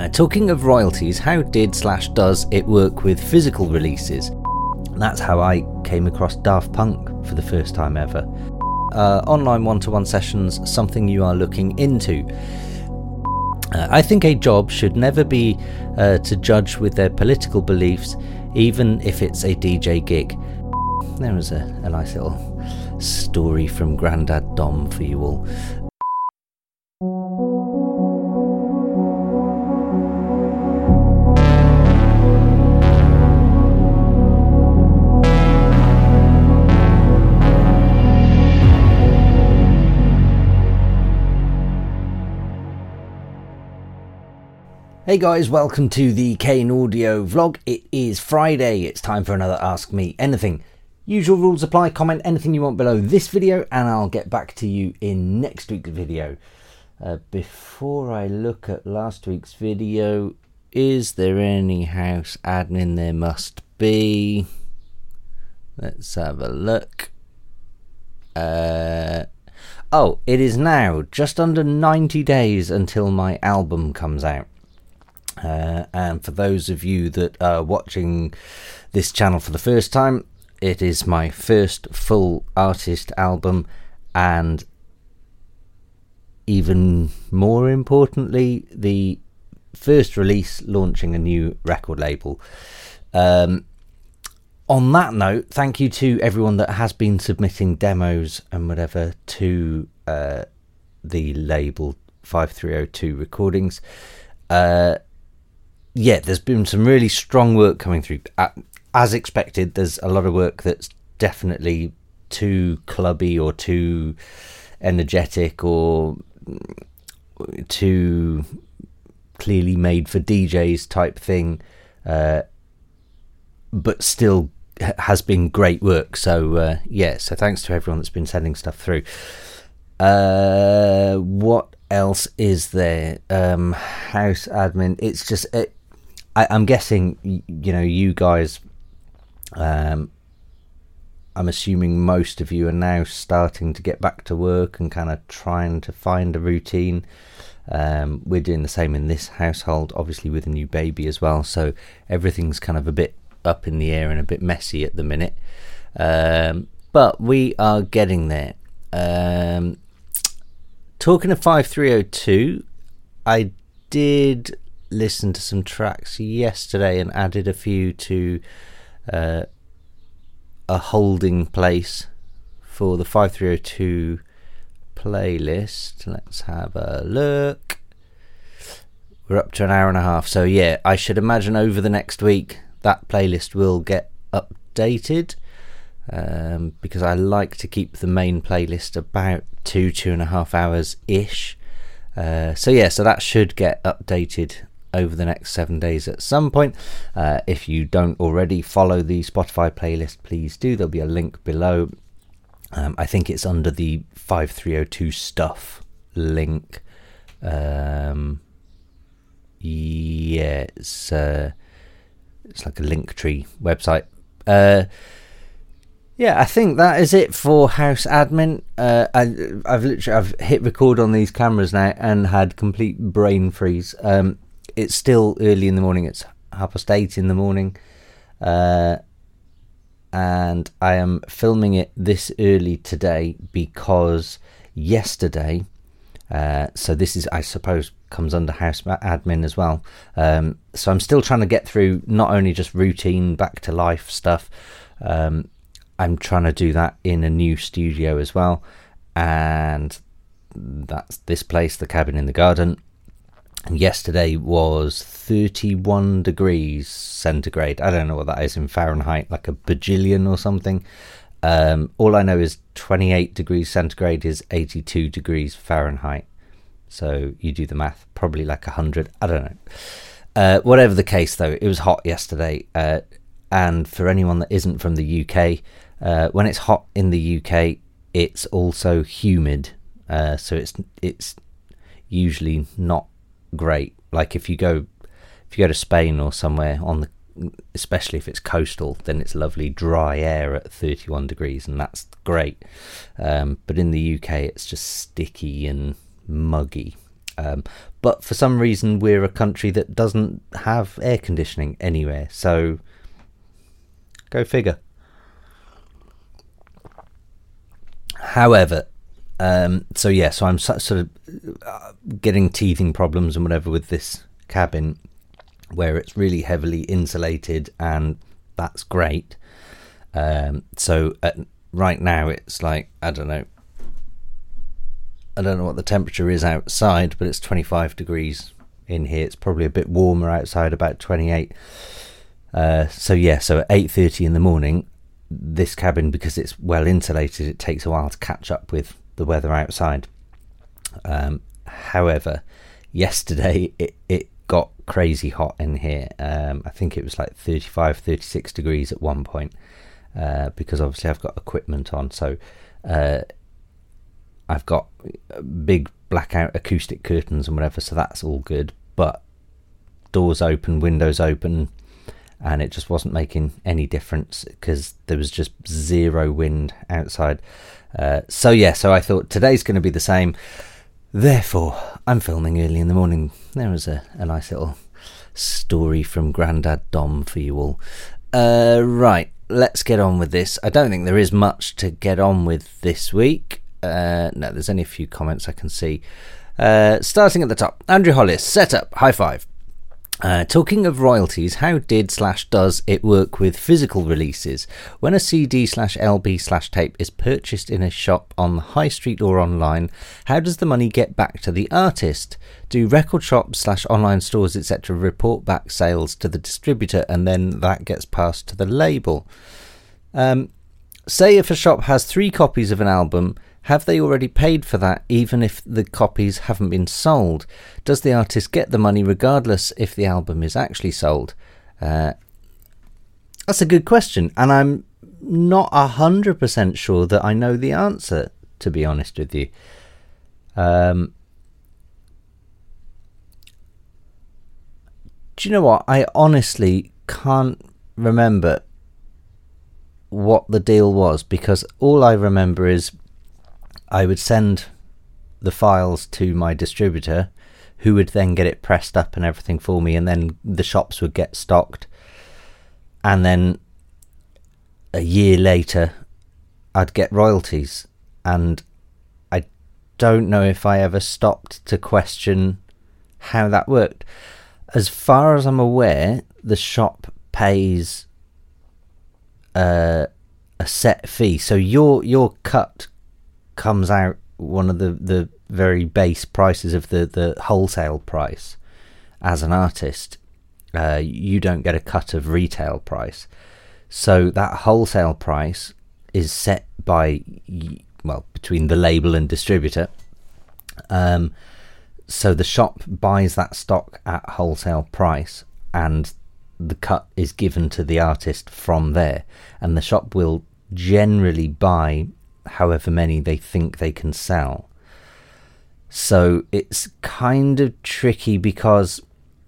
Talking of royalties, how did/does it work with physical releases? That's how I came across Daft Punk for the first time ever. Online one-to-one sessions, something you are looking into. I think a job should never be to judge with their political beliefs, even if it's a DJ gig. There was a nice little story from Grandad Dom for you all. Hey guys, welcome to the Kane Audio vlog. It is Friday, it's time for another Ask Me Anything. Usual rules apply, comment anything you want below this video and I'll get back to you in next week's video. Before I look at last week's video, is there any house admin? There must be. Let's have a look. Oh, it is now just under 90 days until my album comes out. And for those of you that are watching this channel for the first time, it is my first full artist album, and even more importantly, the first release launching a new record label. On that note, thank you to everyone that has been submitting demos and whatever to the label 5302 Recordings. Yeah, there's been some really strong work coming through. As expected, there's a lot of work that's definitely too clubby or too energetic or too clearly made for DJs type thing, but still has been great work. So yeah, so thanks to everyone that's been sending stuff through. What else is there? House admin. It's just I'm guessing, you know, you guys, I'm assuming most of you are now starting to get back to work and kind of trying to find a routine. We're doing the same in this household, obviously with a new baby as well, so everything's kind of a bit up in the air and a bit messy at the minute, but we are getting there. Talking of 5302, I did listen to some tracks yesterday and added a few to a holding place for the 5302 playlist. Let's have a look. We're up to an hour and a half, so yeah, I should imagine over the next week that playlist will get updated, because I like to keep the main playlist about 2.5 hours ish. So yeah, so that should get updated over the next 7 days at some point. If you don't already follow the Spotify playlist, please do. There'll be a link below. I think it's under the 5302 stuff link. Yeah, it's like a Linktree website. Yeah, I think that is it for house admin. I've hit record on these cameras now and had complete brain freeze. It's still early in the morning. It's 8:30 in the morning, and I am filming it this early today because yesterday, so this is, I suppose, comes under house admin as well. So I'm still trying to get through not only just routine back to life stuff, I'm trying to do that in a new studio as well, and that's this place, the Cabin in the Garden. And yesterday was 31 degrees centigrade. I don't know what that is in Fahrenheit, like a bajillion or something. All I know is 28 degrees centigrade is 82 degrees Fahrenheit. So you do the math, probably like 100. I don't know. Whatever the case, though, it was hot yesterday. And for anyone that isn't from the UK, when it's hot in the UK, it's also humid. So it's usually not great. Like if you go to Spain or somewhere especially if it's coastal, then it's lovely dry air at 31 degrees and that's great. But in the UK it's just sticky and muggy. But for some reason, we're a country that doesn't have air conditioning anywhere. So, go figure. However, so I'm sort of getting teething problems and whatever with this cabin, where it's really heavily insulated, and that's great. So right now it's like, I don't know what the temperature is outside, but it's 25 degrees in here. It's probably a bit warmer outside, about 28. So at 8:30 in the morning, this cabin, because it's well insulated, it takes a while to catch up with the weather outside. However, yesterday it got crazy hot in here. I think it was like 35, 36 degrees at one point, because obviously I've got equipment on. So I've got big blackout acoustic curtains and whatever, so that's all good. But doors open, windows open, and it just wasn't making any difference because there was just zero wind outside. So I thought today's going to be the same. Therefore, I'm filming early in the morning. There was a nice little story from Grandad Dom for you all. Right, let's get on with this. I don't think there is much to get on with this week. No, there's only a few comments I can see. Starting at the top, Andrew Hollis, setup, high five. Talking of royalties, how does it work with physical releases? When a CD/LB/tape is purchased in a shop on the high street or online, how does the money get back to the artist? Do record shops/online stores, etc. report back sales to the distributor, and then that gets passed to the label? Say if a shop has 3 copies of an album, have they already paid for that, even if the copies haven't been sold? Does the artist get the money regardless if the album is actually sold? That's a good question, and I'm not 100% sure that I know the answer, to be honest with you. Do you know what? I honestly can't remember what the deal was, because all I remember is I would send the files to my distributor, who would then get it pressed up and everything for me, and then the shops would get stocked. And then a year later, I'd get royalties. And I don't know if I ever stopped to question how that worked. As far as I'm aware, the shop pays a set fee. So your cut comes out one of the very base prices of the wholesale price. As an artist, you don't get a cut of retail price, so that wholesale price is set by, well, between the label and distributor. So the shop buys that stock at wholesale price, and the cut is given to the artist from there, and the shop will generally buy however many they think they can sell. So it's kind of tricky, because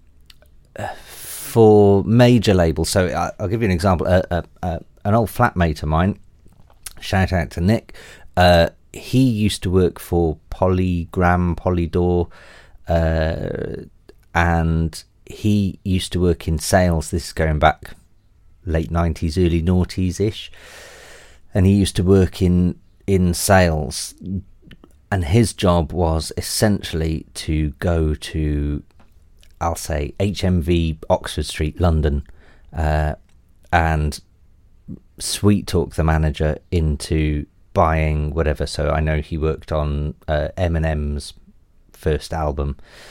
for major labels, so I'll give you an example. An old flatmate of mine, shout out to Nick, he used to work for Polygram, Polydor, and he used to work in sales. This is going back late 90s, early noughties ish, and he used to work in sales, and his job was essentially to go to, I'll say, HMV, Oxford Street, London, and sweet talk the manager into buying whatever. So I know he worked on Eminem's first album,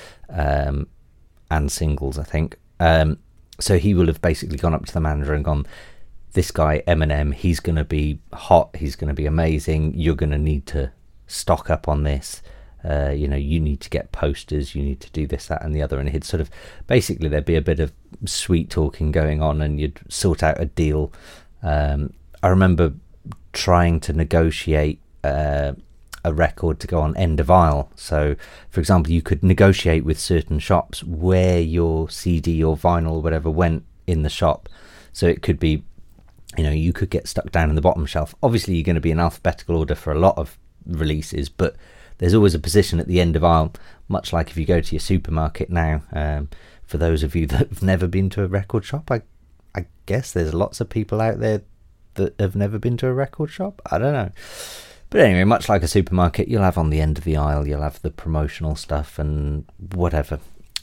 and singles, I think. So he will have basically gone up to the manager and gone, this guy Eminem, he's going to be hot, he's going to be amazing, you're going to need to stock up on this, you need to get posters, you need to do this, that and the other. And he'd sort of, basically there'd be a bit of sweet talking going on, and you'd sort out a deal. I remember trying to negotiate a record to go on end of aisle. So for example, you could negotiate with certain shops where your CD or vinyl or whatever went in the shop. So it could be, you could get stuck down in the bottom shelf. Obviously, you're going to be in alphabetical order for a lot of releases, but there's always a position at the end of aisle, much like if you go to your supermarket now. For those of you that have never been to a record shop, I guess there's lots of people out there that have never been to a record shop. I don't know. But anyway, much like a supermarket, you'll have on the end of the aisle, you'll have the promotional stuff and whatever.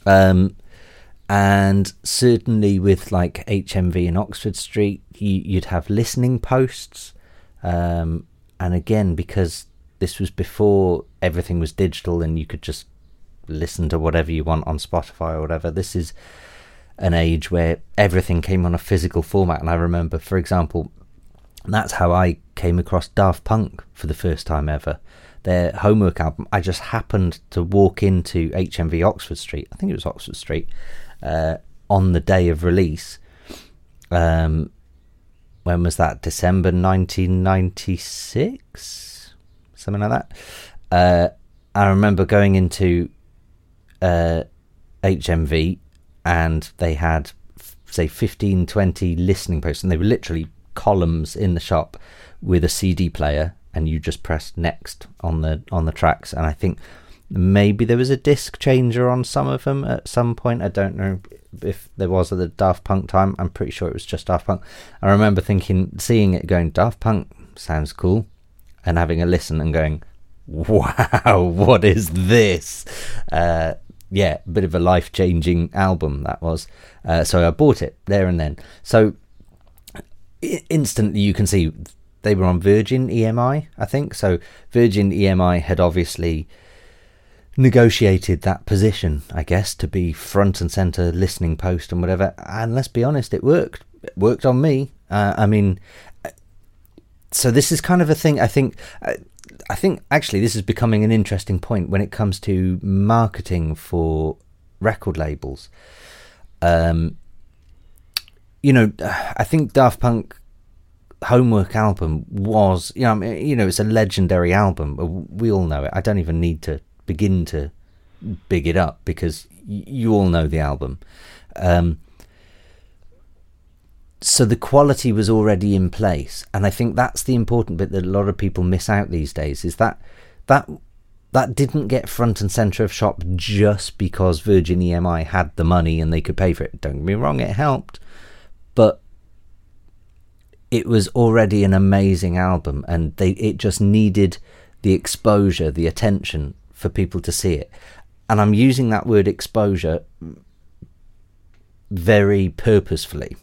And certainly with like HMV in Oxford Street, you'd have listening posts. And again, because this was before everything was digital and you could just listen to whatever you want on Spotify or whatever, this is an age where everything came on a physical format. And I remember, for example, that's how I came across Daft Punk for the first time ever. Their Homework album, I just happened to walk into HMV Oxford Street, I think it was Oxford Street, on the day of release. When was that? December 1996? Something like that. I remember going into HMV and they had, say, 15, 20 listening posts, and they were literally columns in the shop with a CD player, and you just pressed next on the tracks. And I think maybe there was a disc changer on some of them at some point. I don't know if there was at the Daft Punk time. I'm pretty sure it was just Daft Punk. I remember seeing it, going, Daft Punk sounds cool, and having a listen and going, wow, what is this? Yeah, a bit of a life-changing album that was. So I bought it there and then. So instantly you can see they were on Virgin EMI, I think. So Virgin EMI had obviously negotiated that position, I guess, to be front and centre listening post and whatever. And let's be honest, it worked. It worked on me. I mean, so this is kind of a thing. I think actually this is becoming an interesting point when it comes to marketing for record labels. I think Daft Punk Homework album was, it's a legendary album. We all know it. I don't even need to begin to big it up because you all know the album. So the quality was already in place, and I think that's the important bit that a lot of people miss out these days, is that didn't get front and centre of shop just because Virgin EMI had the money and they could pay for it. Don't get me wrong, it helped, but it was already an amazing album, and it just needed the exposure, the attention for people to see it. And I'm using that word exposure very purposefully.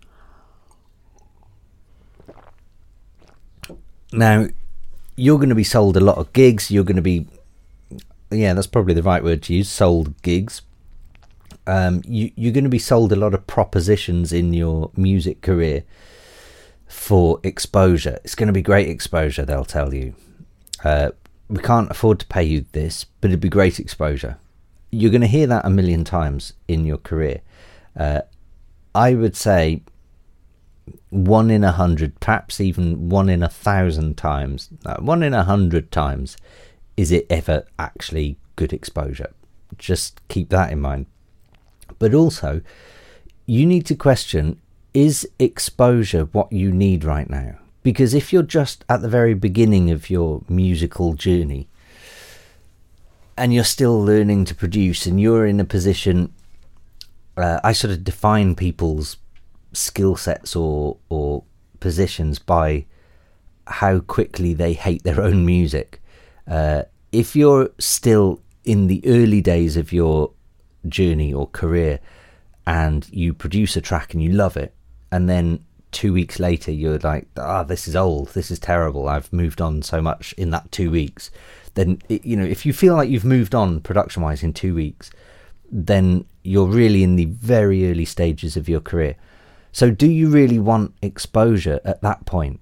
Now, you're going to be sold a lot of gigs. You're going to be, that's probably the right word to use, sold gigs. You're going to be sold a lot of propositions in your music career for exposure. It's going to be great exposure, they'll tell you. We can't afford to pay you this, but it'd be great exposure. You're going to hear that a million times in your career. I would say 1 in 100, perhaps even 1 in 1,000 times, 1 in 100 times, is it ever actually good exposure. Just keep that in mind. But also, you need to question, is exposure what you need right now? Because if you're just at the very beginning of your musical journey and you're still learning to produce, and you're in a position, I sort of define people's skill sets or positions by how quickly they hate their own music. If you're still in the early days of your journey or career and you produce a track and you love it, and then 2 weeks later you're like, this is old, this is terrible, I've moved on so much in that 2 weeks, then if you feel like you've moved on production wise in 2 weeks, then you're really in the very early stages of your career. So do you really want exposure at that point?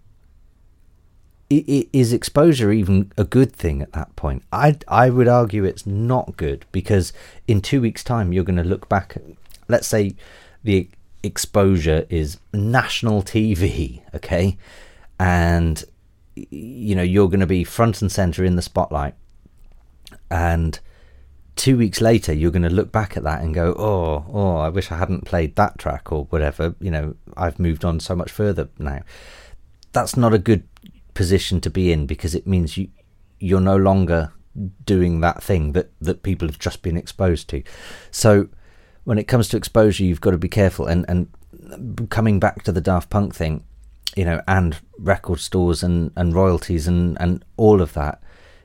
Is exposure even a good thing at that point? I would argue it's not good, because in 2 weeks' time you're going to look back at, let's say the exposure is national TV, okay? And you're going to be front and centre in the spotlight, and 2 weeks later you're going to look back at that and go, oh, I wish I hadn't played that track or whatever, I've moved on so much further now. That's not a good position to be in, because it means you're no longer doing that thing that people have just been exposed to. So when it comes to exposure, you've got to be careful. And coming back to the Daft Punk thing, you know, and record stores and royalties and all of that,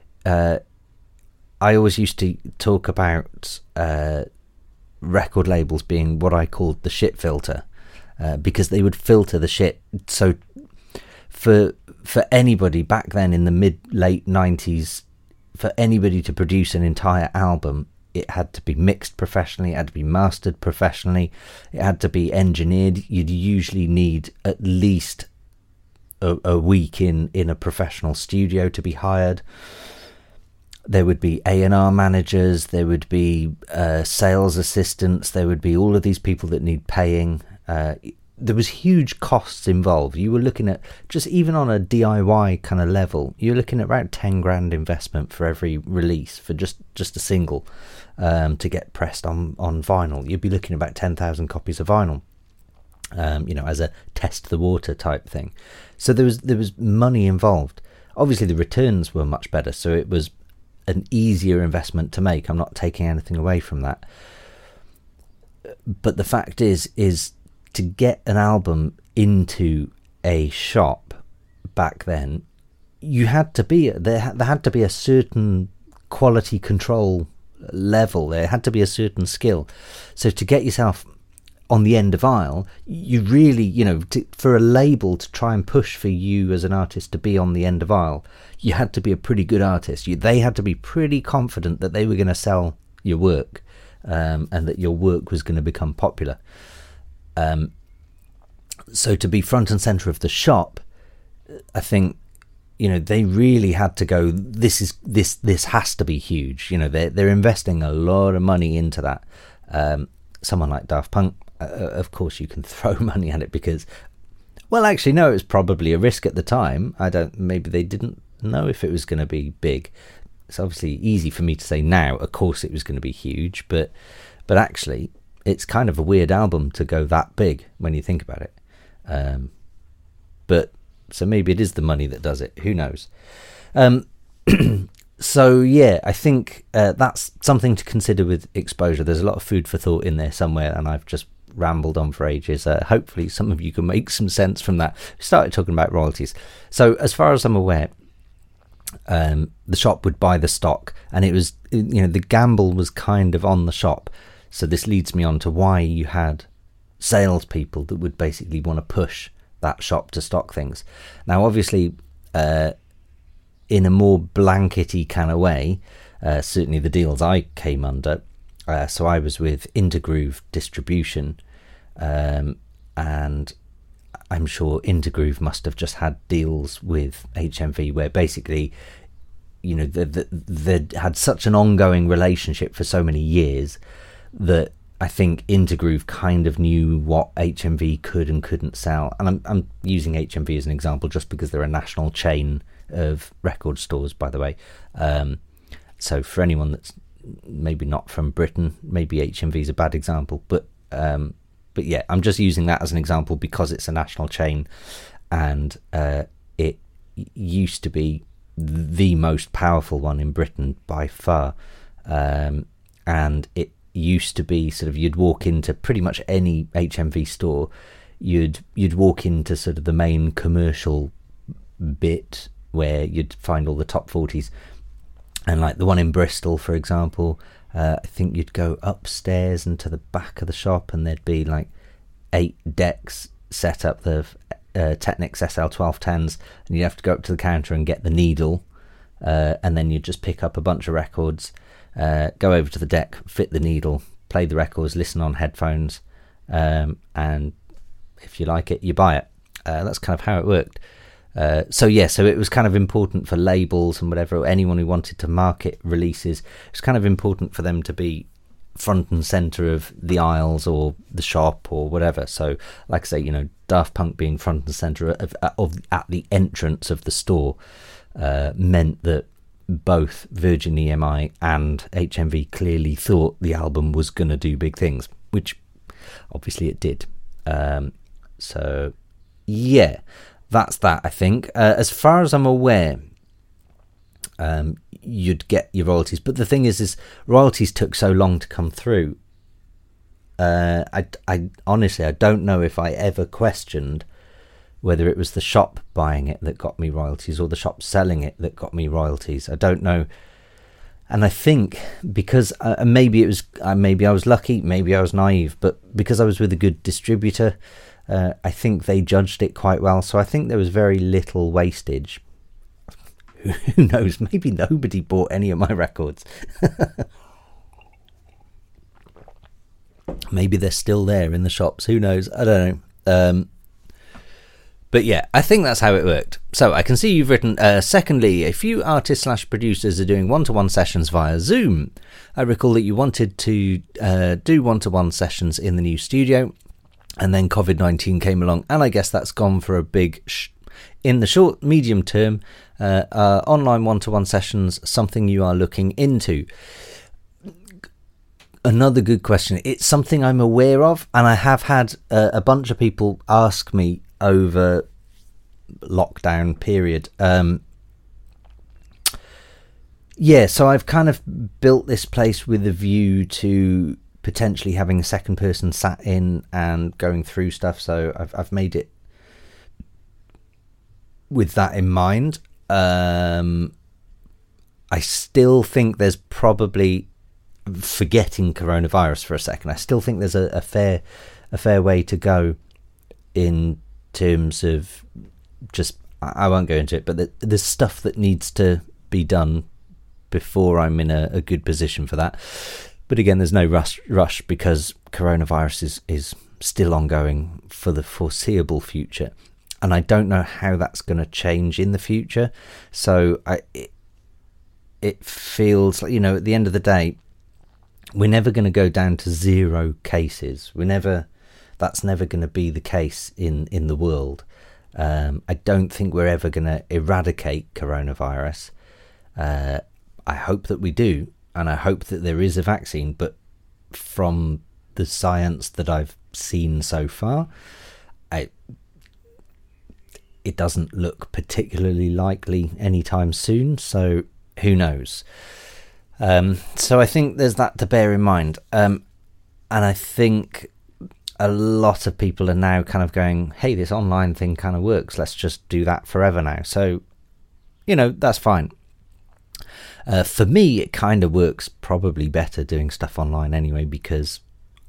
I always used to talk about record labels being what I called the shit filter, because they would filter the shit. So for anybody back then in the late 90s, for anybody to produce an entire album, it had to be mixed professionally, it had to be mastered professionally, it had to be engineered. You'd usually need at least a week in a professional studio to be hired. There would be A&R managers, there would be sales assistants, there would be all of these people that need paying. There was huge costs involved. You were looking at, just even on a DIY kind of level, you're looking at around 10 grand investment for every release, for just a single, to get pressed on vinyl. You'd be looking at about 10,000 copies of vinyl, you know, as a test the water type thing. So there was money involved. Obviously the returns were much better, so it was an easier investment to make. I'm not taking anything away from that. But the fact is to get an album into a shop back then, you had to be there had to be a certain quality control level. There had to be a certain skill. So to get yourself on the end of aisle, you really, you know, for a label to try and push for you as an artist to be on the end of aisle, you had to be a pretty good artist. They had to be pretty confident that they were going to sell your work, and that your work was going to become popular. So to be front and center of the shop, I think, you know, they really had to go, this has to be huge. You know, they're investing a lot of money into that. Someone like Daft Punk, of course you can throw money at it because, well, actually no, it was probably a risk at the time. Maybe they didn't know if it was going to be big. It's obviously easy for me to say now, of course it was going to be huge, but actually it's kind of a weird album to go that big when you think about it. But so maybe it is the money that does it, who knows. So yeah, I think that's something to consider with exposure. There's a lot of food for thought in there somewhere, and I've just rambled on for ages. Hopefully some of you can make some sense from that. We started talking about royalties. So as far as I'm aware, the shop would buy the stock, and it was, you know, the gamble was kind of on the shop. So this leads me on to why you had salespeople that would basically want to push that shop to stock things. Now obviously, in a more blankety kind of way, certainly the deals I came under, so I was with Intergroove Distribution, and I'm sure Intergroove must have just had deals with HMV where basically, you know, they had such an ongoing relationship for so many years that I think Intergroove kind of knew what HMV could and couldn't sell. And I'm using HMV as an example just because they're a national chain of record stores, by the way. So for anyone that's maybe not from Britain, maybe HMV is a bad example, but yeah, I'm just using that as an example because it's a national chain, and it used to be the most powerful one in Britain by far, and it used to be sort of, you'd walk into pretty much any HMV store, you'd walk into sort of the main commercial bit where you'd find all the top 40s, and like the one in Bristol, for example, I think you'd go upstairs and to the back of the shop, and there'd be like 8 decks set up, the Technics SL1210s, and you'd have to go up to the counter and get the needle, and then you'd just pick up a bunch of records, go over to the deck, fit the needle, play the records, listen on headphones, and if you like it, you buy it. That's kind of how it worked. So it was kind of important for labels and whatever, anyone who wanted to market releases, it's kind of important for them to be front and center of the aisles or the shop or whatever. So like I say, you know, Daft Punk being front and center of at the entrance of the store meant that both Virgin EMI and HMV clearly thought the album was going to do big things, which obviously it did. So yeah, that's that, I think. As far as I'm aware, you'd get your royalties. But the thing is royalties took so long to come through. I honestly, I don't know if I ever questioned whether it was the shop buying it that got me royalties or the shop selling it that got me royalties. I don't know. And I think because maybe I was lucky, maybe I was naive, but because I was with a good distributor, I think they judged it quite well. So I think there was very little wastage. Who knows? Maybe nobody bought any of my records. Maybe they're still there in the shops. Who knows? I don't know. But yeah, I think that's how it worked. So I can see you've written, secondly, a few artists/producers are doing one-to-one sessions via Zoom. I recall that you wanted to do one-to-one sessions in the new studio, and then COVID-19 came along, and I guess that's gone for a big in the short, medium term. Online one-to-one sessions, something you are looking into? Another good question. It's something I'm aware of, and I have had a bunch of people ask me over lockdown period. So I've kind of built this place with a view to potentially having a second person sat in and going through stuff. So I've made it with that in mind. I still think there's probably, forgetting coronavirus for a second, I still think there's a fair way to go in terms of just, I won't go into it, but there's stuff that needs to be done before I'm in a good position for that. But again, there's no rush because coronavirus is still ongoing for the foreseeable future, and I don't know how that's going to change in the future. So it feels like, at the end of the day, we're never going to go down to 0 cases. That's never going to be the case in the world. I don't think we're ever going to eradicate coronavirus. I hope that we do, and I hope that there is a vaccine, but from the science that I've seen so far, it doesn't look particularly likely anytime soon, so who knows? So I think there's that to bear in mind. And I think a lot of people are now kind of going, hey, this online thing kind of works. Let's just do that forever now. So, that's fine. For me, it kind of works probably better doing stuff online anyway, because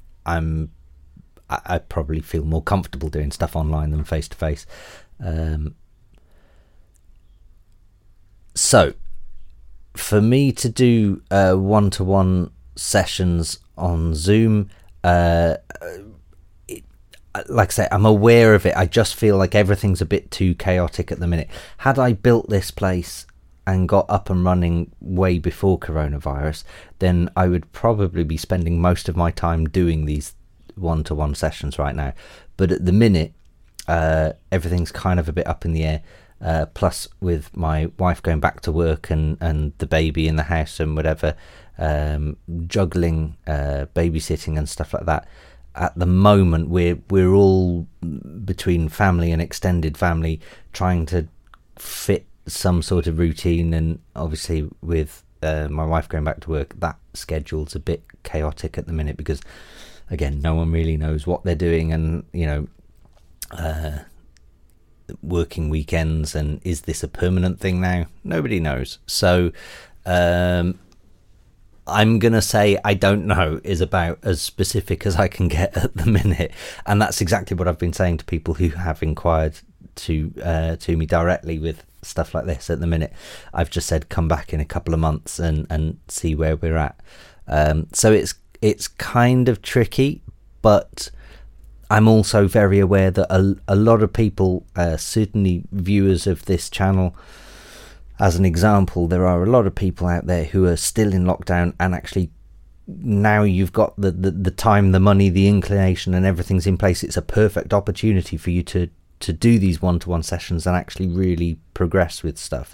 I probably feel more comfortable doing stuff online than face to face. So for me to do one-to-one sessions on Zoom, like I say, I'm aware of it. I just feel like everything's a bit too chaotic at the minute. Had I built this place and got up and running way before coronavirus, then I would probably be spending most of my time doing these one-to-one sessions right now. But at the minute, everything's kind of a bit up in the air. Plus, with my wife going back to work and the baby in the house and whatever, juggling, babysitting and stuff like that. At the moment, we're all between family and extended family trying to fit some sort of routine, and obviously with my wife going back to work, that schedule's a bit chaotic at the minute because, again, no one really knows what they're doing, and working weekends, and is this a permanent thing now? Nobody knows. So I'm gonna say I don't know is about as specific as I can get at the minute, and that's exactly what I've been saying to people who have inquired to me directly with stuff like this. At the minute, I've just said come back in a couple of months and see where we're at. So it's kind of tricky, but I'm also very aware that a lot of people, certainly viewers of this channel, as an example, there are a lot of people out there who are still in lockdown, and actually now you've got the time, the money, the inclination, and everything's in place. It's a perfect opportunity for you to do these one-to-one sessions and actually really progress with stuff.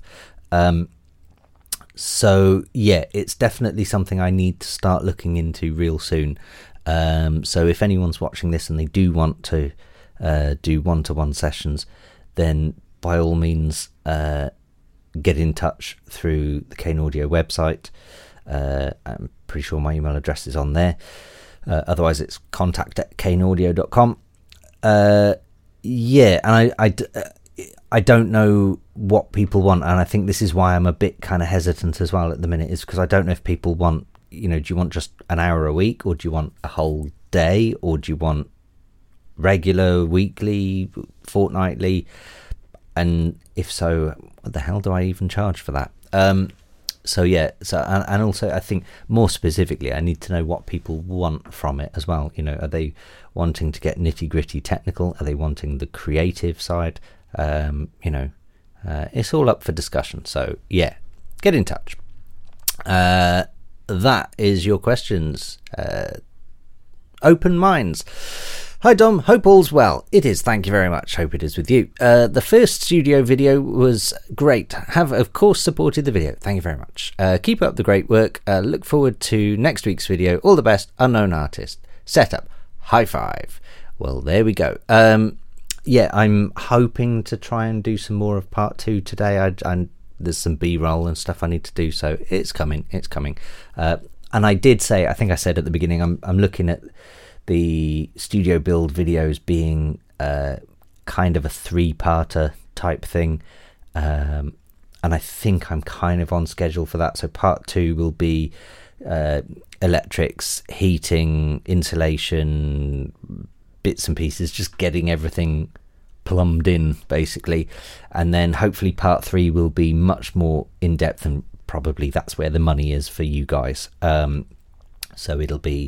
So yeah, it's definitely something I need to start looking into real soon. So if anyone's watching this and they do want to do one-to-one sessions, then by all means get in touch through the Kane Audio website. I'm pretty sure my email address is on there. Otherwise, it's contact@kaneaudio.com. Yeah, and I don't know what people want, and I think this is why I'm a bit kind of hesitant as well at the minute, is because I don't know if people want, do you want just an hour a week, or do you want a whole day, or do you want regular, weekly, fortnightly? And if so, what the hell do I even charge for that? And also I think more specifically, I need to know what people want from it as well. Are they wanting to get nitty gritty technical? Are they wanting the creative side? It's all up for discussion. So yeah, get in touch. That is your questions. Open minds. Hi Dom, hope all's well. It is, thank you very much. Hope it is with you. The first studio video was great. Have of course supported the video. Thank you very much. Keep up the great work. Look forward to next week's video. All the best, unknown artist. Setup. High five. Well, there we go. Yeah, I'm hoping to try and do some more of part 2 today. There's some B-roll and stuff I need to do, so it's coming. And I did say, I think I said at the beginning, I'm looking at the studio build videos being kind of a 3-parter type thing, and I think I'm kind of on schedule for that. So part 2 will be electrics, heating, insulation, bits and pieces, just getting everything plumbed in basically, and then hopefully part 3 will be much more in depth, and probably that's where the money is for you guys. So it'll be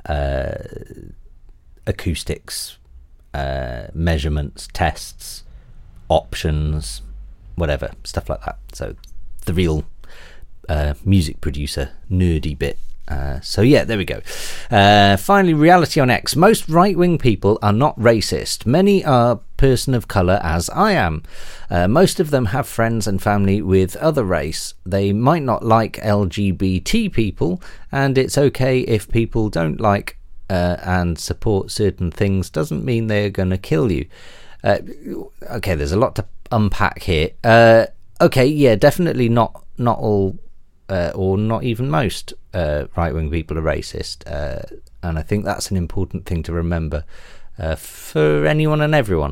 acoustics, measurements, tests, options, whatever, stuff like that. So the real music producer nerdy bit. So yeah, there we go. Finally, reality on X. Most right-wing people are not racist. Many are person of colour, as I am. Most of them have friends and family with other race. They might not like LGBT people, and it's okay if people don't like and support certain things. Doesn't mean they're going to kill you. Okay, there's a lot to unpack here. Okay, yeah, definitely not all, or not even most right-wing people are racist, and I think that's an important thing to remember for anyone and everyone.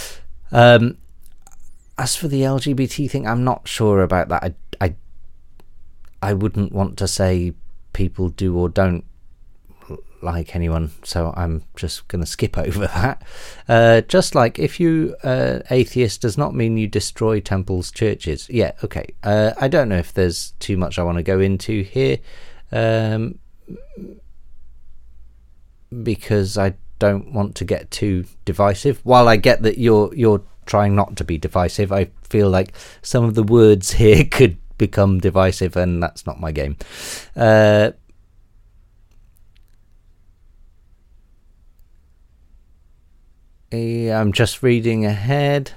As for the LGBT thing, I'm not sure about that. I wouldn't want to say people do or don't like anyone, so I'm just going to skip over that. Just like if you atheist does not mean you destroy temples, churches. Yeah, okay. I don't know if there's too much I want to go into here, because I don't want to get too divisive. While I get that you're trying not to be divisive, I feel like some of the words here could become divisive, and that's not my game. Yeah, I'm just reading ahead.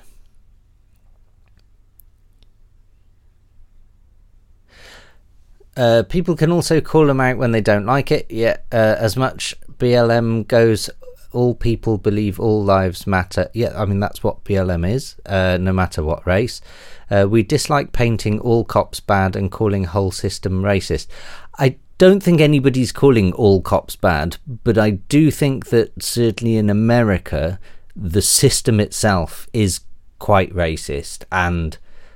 People can also call them out when they don't like it. Yeah, as much BLM goes, all people believe all lives matter. Yeah, I mean, that's what BLM is, no matter what race. We dislike painting all cops bad and calling whole system racist. I don't think anybody's calling all cops bad, but I do think that certainly in America, the system itself is quite racist, and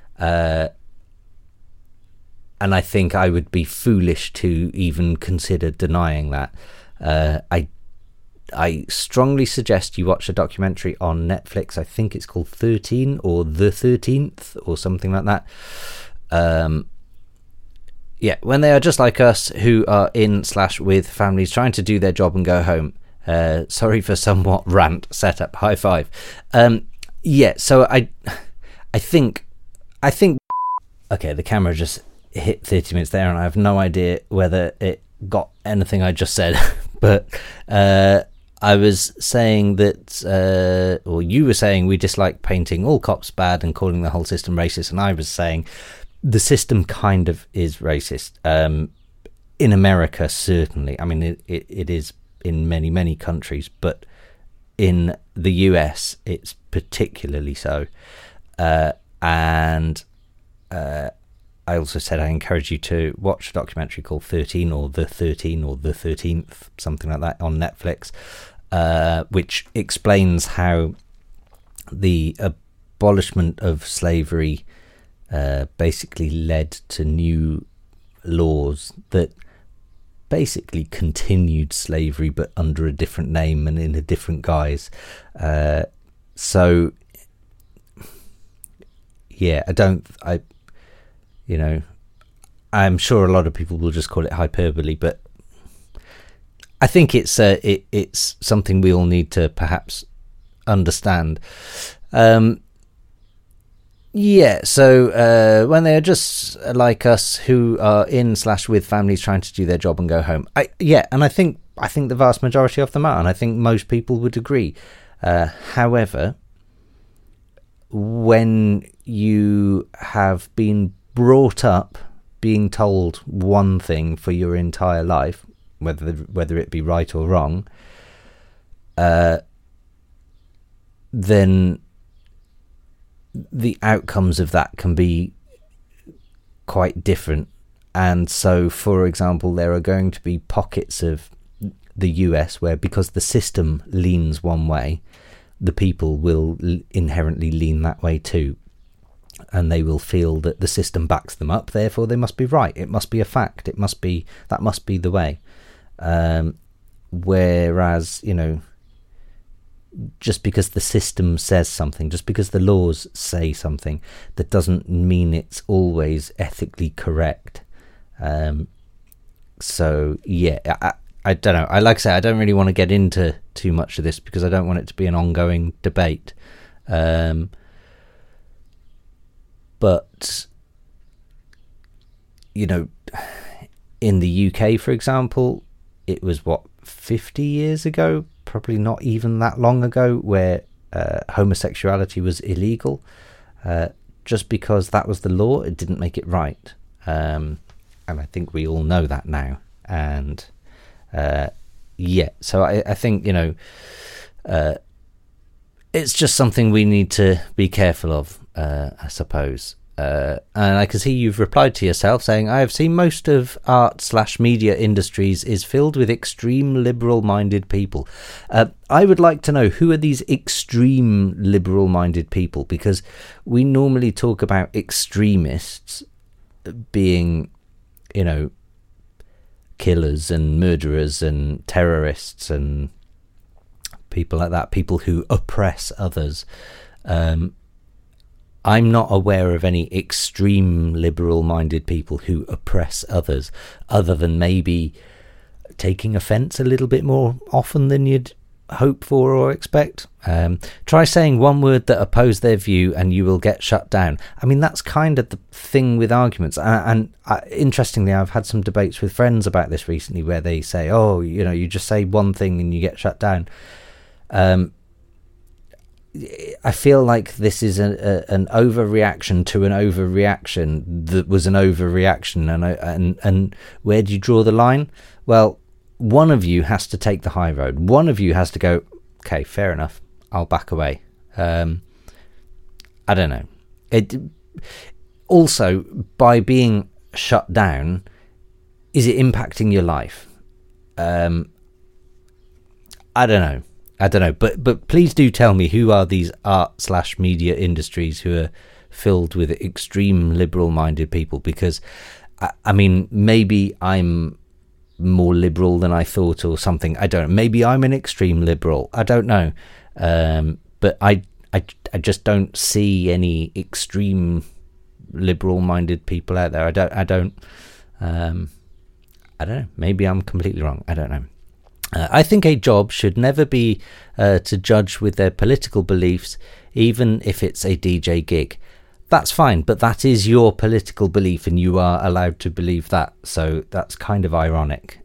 I think I would be foolish to even consider denying that. I strongly suggest you watch a documentary on Netflix. I think it's called 13 or The 13th or something like that. Yeah, when they are just like us, who are in/with families trying to do their job and go home. Sorry for somewhat rant setup. High five. Yeah, so I think okay, the camera just hit 30 minutes there, and I have no idea whether it got anything I just said. But I was saying that, or you were saying, we dislike painting all cops bad and calling the whole system racist, and I was saying the system kind of is racist. In America, certainly. I mean, it is in many countries, but in the US it's particularly so, and I also said I encourage you to watch a documentary called 13 or The 13 or The 13th, something like that, on Netflix, which explains how the abolishment of slavery basically led to new laws that basically continued slavery but under a different name and in a different guise. So yeah, I'm sure a lot of people will just call it hyperbole, but I think it's something we all need to perhaps understand. So when they are just like us, who are in/with families trying to do their job and go home, I think the vast majority of them are, and I think most people would agree. However, when you have been brought up being told one thing for your entire life, whether it be right or wrong, then the outcomes of that can be quite different. And so, for example, there are going to be pockets of the US where, because the system leans one way, the people will inherently lean that way too, and they will feel that the system backs them up, therefore they must be right, it must be a fact, that must be the way. Whereas, just because the system says something, just because the laws say something, that doesn't mean it's always ethically correct. So yeah, I don't know. Like I say, I don't really want to get into too much of this because I don't want it to be an ongoing debate. But in the UK, for example, it was 50 years ago, probably not even that long ago, where homosexuality was illegal. Just because that was the law, it didn't make it right. And I think we all know that now. And so I think, it's just something we need to be careful of, I suppose. And I can see you've replied to yourself saying, I have seen most of art/media industries is filled with extreme liberal-minded people. I would like to know, who are these extreme liberal-minded people? Because we normally talk about extremists being, killers and murderers and terrorists and people like that, people who oppress others. I'm not aware of any extreme liberal-minded people who oppress others, other than maybe taking offence a little bit more often than you'd hope for or expect. Try saying one word that oppose their view and you will get shut down. I mean, that's kind of the thing with arguments. And interestingly, I've had some debates with friends about this recently where they say, you just say one thing and you get shut down. I feel like this is an overreaction to an overreaction that was an overreaction, and where do you draw the line? Well, one of you has to take the high road. One of you has to go, okay, fair enough, I'll back away. I don't know. Also, by being shut down, is it impacting your life? I don't know, but please do tell me, who are these art/media industries who are filled with extreme liberal-minded people? Because, I mean, maybe I'm more liberal than I thought or something. I don't know. Maybe I'm an extreme liberal. I don't know. But I just don't see any extreme liberal-minded people out there. I don't know. Maybe I'm completely wrong. I don't know. I think a job should never be to judge with their political beliefs, even if it's a DJ gig. That's fine, but that is your political belief and you are allowed to believe that. So that's kind of ironic.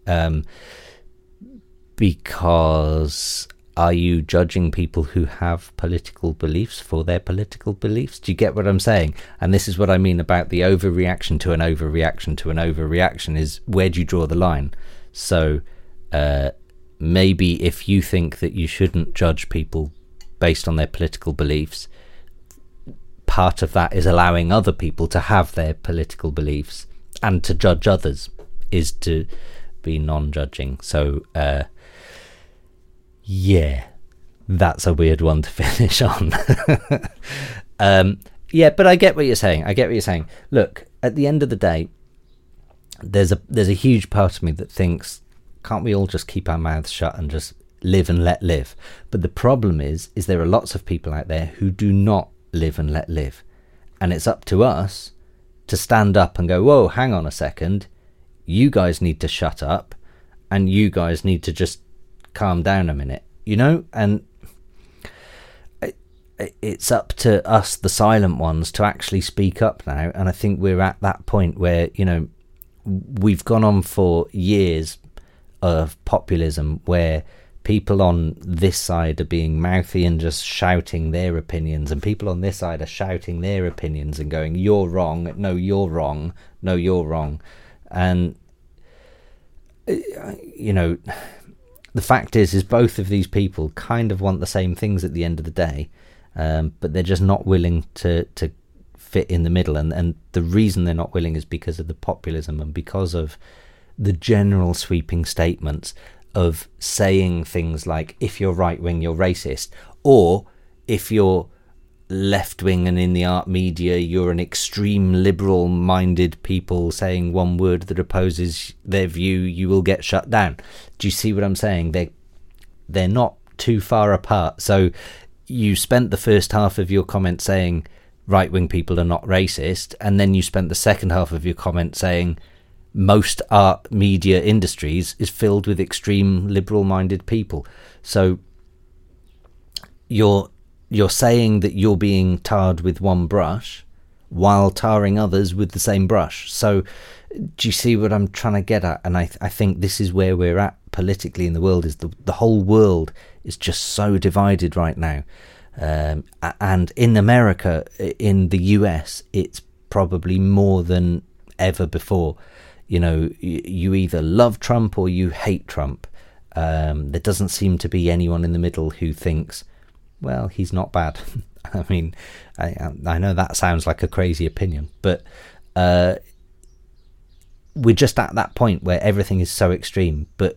Because are you judging people who have political beliefs for their political beliefs? Do you get what I'm saying? And this is what I mean about the overreaction to an overreaction to an overreaction, is where do you draw the line? So maybe if you think that you shouldn't judge people based on their political beliefs, part of that is allowing other people to have their political beliefs, and to judge others is to be non-judging. So yeah, that's a weird one to finish on. Yeah, but I get what you're saying. Look, at the end of the day, there's a huge part of me that thinks, can't we all just keep our mouths shut and just live and let live? But the problem is there are lots of people out there who do not live and let live, and it's up to us to stand up and go, whoa, hang on a second, you guys need to shut up, and you guys need to just calm down a minute, and it's up to us, the silent ones, to actually speak up now. And I think we're at that point where, we've gone on for years of populism where people on this side are being mouthy and just shouting their opinions, and people on this side are shouting their opinions and going, you're wrong, no, you're wrong, no, you're wrong. And the fact is both of these people kind of want the same things at the end of the day, but they're just not willing to fit in the middle. And the reason they're not willing is because of the populism and because of the general sweeping statements of saying things like, if you're right wing, you're racist, or if you're left wing and in the art media, you're an extreme liberal minded people saying one word that opposes their view, you will get shut down. Do you see what I'm saying? They're not too far apart. So you spent the first half of your comment saying right wing people are not racist, and then you spent the second half of your comment saying most art media industries is filled with extreme liberal minded people. So you're saying that you're being tarred with one brush while tarring others with the same brush. So do you see what I'm trying to get at? And I think this is where we're at politically in the world, is the whole world is just so divided right now. And in America, in the US, it's probably more than ever before. You either love Trump or you hate Trump. There doesn't seem to be anyone in the middle who thinks, well, he's not bad. I mean, I know that sounds like a crazy opinion, but we're just at that point where everything is so extreme. But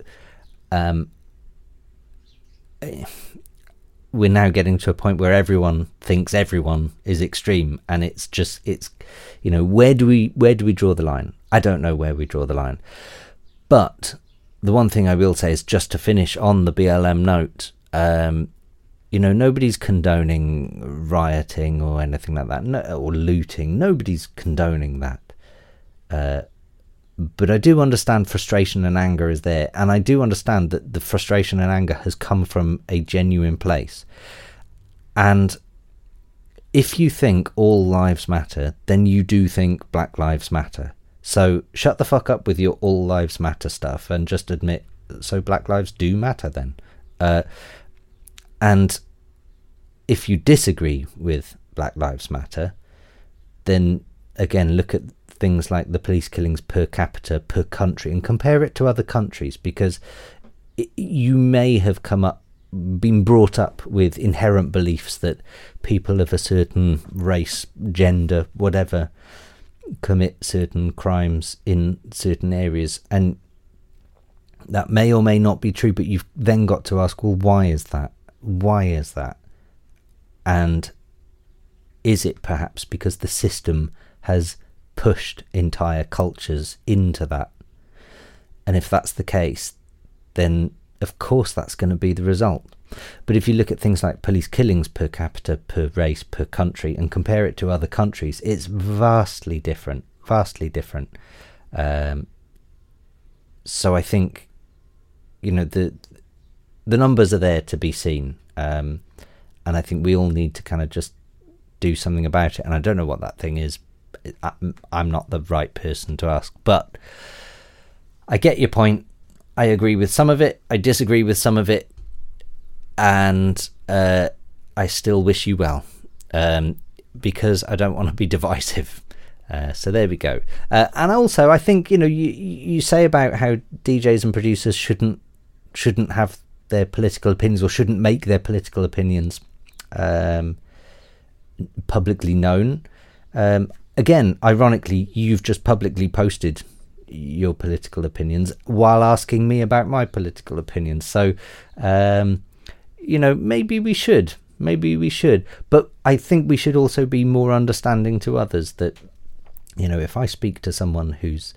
we're now getting to a point where everyone thinks everyone is extreme, and it's where do we draw the line? I don't know where we draw the line. But the one thing I will say is, just to finish on the BLM note, nobody's condoning rioting or anything like that, or looting. Nobody's condoning that. But I do understand frustration and anger is there, and I do understand that the frustration and anger has come from a genuine place. And if you think all lives matter, then you do think Black Lives Matter. So shut the fuck up with your all lives matter stuff and just admit, so Black lives do matter then. And if you disagree with Black Lives Matter, then again, look at things like the police killings per capita, per country, and compare it to other countries, because you may have been brought up with inherent beliefs that people of a certain race, gender, whatever, commit certain crimes in certain areas, and that may or may not be true, but you've then got to ask, well, why is that? And is it perhaps because the system has pushed entire cultures into that? And if that's the case, then of course that's going to be the result. But if you look at things like police killings per capita, per race, per country, and compare it to other countries, it's vastly different. So I think, the numbers are there to be seen, and I think we all need to kind of just do something about it. And I don't know what that thing is. I'm not the right person to ask, but I get your point. I agree with some of it, I disagree with some of it, and I still wish you well, because I don't want to be divisive. So there we go. And also, I think you say about how DJs and producers shouldn't have their political opinions, or shouldn't make their political opinions publicly known. Again, ironically, you've just publicly posted your political opinions while asking me about my political opinions. So, maybe we should. But I think we should also be more understanding to others that, if I speak to someone who's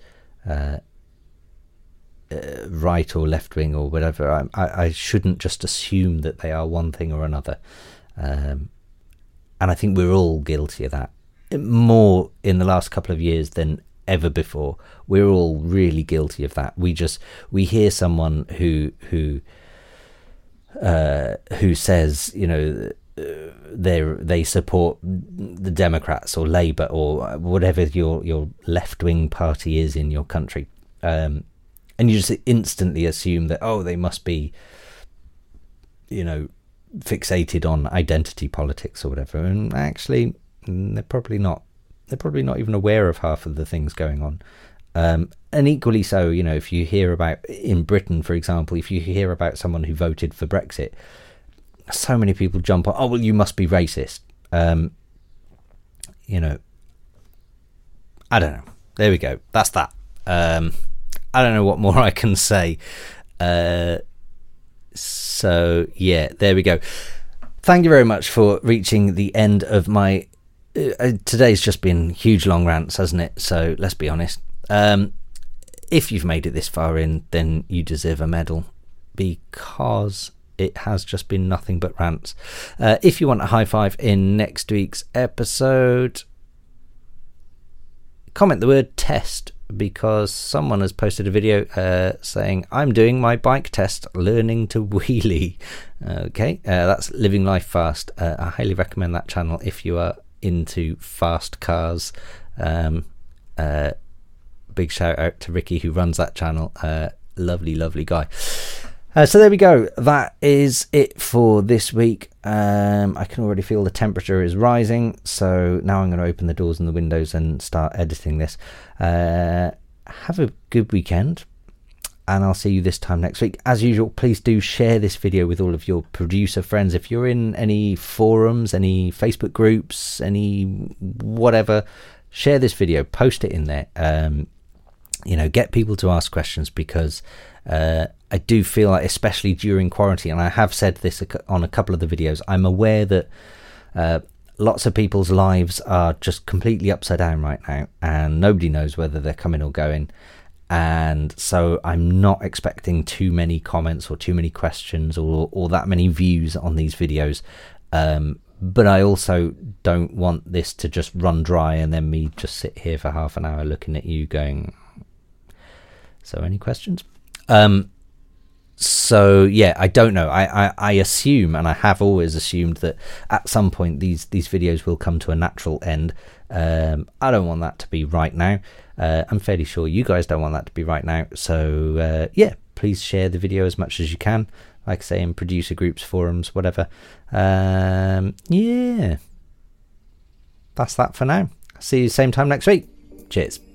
right or left wing or whatever, I shouldn't just assume that they are one thing or another. And I think we're all guilty of that, more in the last couple of years than ever before. We're all really guilty of that. We hear someone who says, they support the Democrats or Labour or whatever your left-wing party is in your country, and you just instantly assume that, they must be, fixated on identity politics or whatever, and actually they're probably not even aware of half of the things going on. And equally so, if you hear about, in Britain for example, if you hear about someone who voted for Brexit, so many people jump on, you must be racist. I don't know, there we go, that's that. I don't know what more I can say. So yeah, there we go. Thank you very much for reaching the end of my today's just been huge long rants, hasn't it? So let's be honest. If you've made it this far in, then you deserve a medal, because it has just been nothing but rants. If you want a high five in next week's episode, comment the word test, because someone has posted a video saying, I'm doing my bike test, learning to wheelie. Okay, that's Living Life Fast. I highly recommend that channel if you are into fast cars. Big shout out to Ricky, who runs that channel. Lovely guy. So there we go. That is it for this week. I can already feel the temperature is rising, so now I'm going to open the doors and the windows and start editing this. Have a good weekend, and I'll see you this time next week. As usual, please do share this video with all of your producer friends. If you're in any forums, any Facebook groups, any whatever, share this video, post it in there. Get people to ask questions, because I do feel like, especially during quarantine, and I have said this on a couple of the videos, I'm aware that lots of people's lives are just completely upside down right now, and nobody knows whether they're coming or going. And so I'm not expecting too many comments or too many questions or that many views on these videos. But I also don't want this to just run dry and then me just sit here for half an hour looking at you going, so any questions? So yeah, I don't know. I assume, and I have always assumed, that at some point these videos will come to a natural end. I don't want that to be right now. I'm fairly sure you guys don't want that to be right now. So yeah, please share the video as much as you can. Like I say, in producer groups, forums, whatever. Yeah, that's that for now. See you same time next week. Cheers.